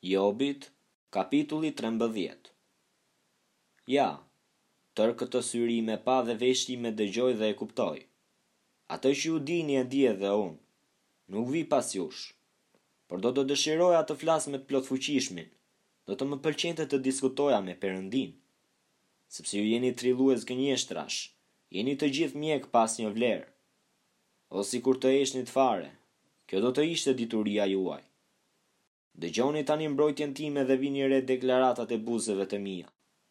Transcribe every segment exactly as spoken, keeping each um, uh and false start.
Jobit, kapitulli trembëdhjetë. Ja, tërë këtë syri me pa dhe veshti me dëgjoj dhe e kuptoj. Atë që ju dini e di edhe unë. Nuk vi pas jush, por do të dëshiroja të flas me të plot fuqishmin. Do të më pëlqente të diskutoja me Perëndin. Sepse ju jeni trillues gënjeshtrash, jeni të gjithë mjek pas një vlerë. O sikur të heshnit fare, kjo do të ishte dituria juaj. Dëgjoni tani mbrojtjen time dhe vini re deklaratat e buzëve të mia.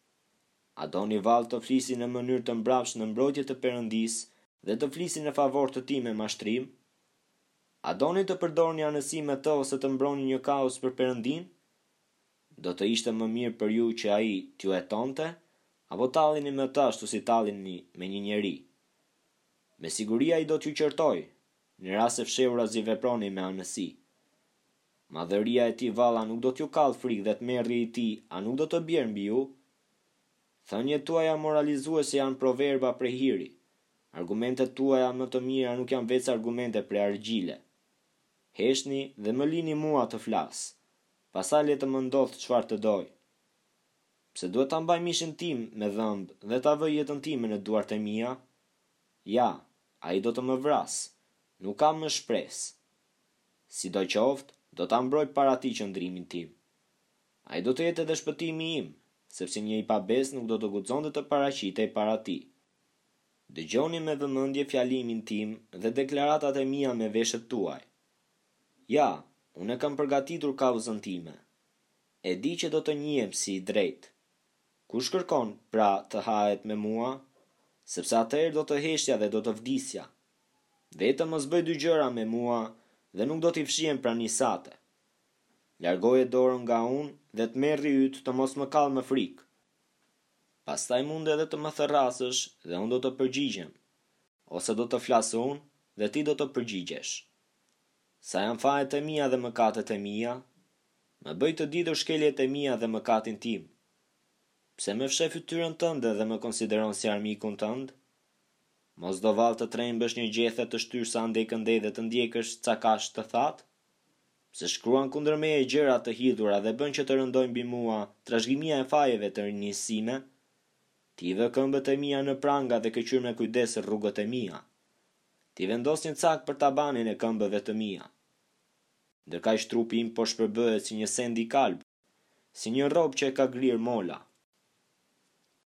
A doni vallë të flisni në mënyrë të mbrapshme në mbrojtje të Perëndisë dhe të flisni në favor të tij me mashtrim? A doni të përdorni anësi me të ose të mbroni një kaos për Perëndin? Do të ishte më mirë për ju që ai t'ju hetonte, apo tallini me të ashtu si tallini me një njeri. Me siguri ai do t'ju qërtoj, në rast se fshehurazi veproni me anësi. Madhëria e tij valla nuk do t'ju kallë frikë dhe tmerrja e tij a nuk do të bjerë mbi ju? Thënjet tuaja moralizuese janë proverba prej hiri. Argumentet tuaja më të mira nuk janë veç argumente prej argjile. Heshni dhe më lini mua të flas. Pastaj le të më ndodh çfarë të doj. Pse duhet ta mbaj mishin tim me dhëmb dhe ta vëj jetën time në duart e mia? Ja, ai do të më vras. Nuk kam më shpresë. Sidoqoftë, do ta mbroj para tij qëndrimin tim. Ai do të jetë edhe shpëtimi im, sepse një i pabes nuk do të guxonte të paraqitej para tij. Dëgjoni me vëmendje fjalimin tim dhe deklaratat e mia me veshët tuaj. Ja, unë e kam përgatitur kauzën time. E di që do të njihem si i drejtë. Kush kërkon pra të hahet me mua? Sepse atëherë do të heshtja dhe do të vdisja. Vetëm mos bëj dy gjëra me mua dhe nuk do t'i fshihem pra nisate. Largoje dorën nga unë dhe të merri yt të mos më kallë më frikë. Pastaj mund edhe të më therrasësh dhe unë do të përgjigjem, ose do të flasë unë dhe ti do të përgjigjesh. Sa janë fajet e mia dhe mëkatet e mia, më bëj të ditur shkeljet e mia dhe mëkatin tim. Pse më fsheh fytyrën tënde dhe më konsideron si armikun tënd? Mos do vallë të trembësh një gjethe të shtyrë sa ndej këndej dhe të ndjekësh ca kash të thatë? Pse shkruan kundër meje gjëra të hidhura dhe bën që të rëndojnë mbi mua trashëgimia e fajeve të rinjësime? Ti vë këmbët e mia në pranga dhe ke qyrë me kujdes rrugët e mia. Ti vendos një cak për tabanin e këmbëve të mia. Ndërkaq trupi im po shpërbëhet si një send i kalb, si një rob që e ka grirë mola.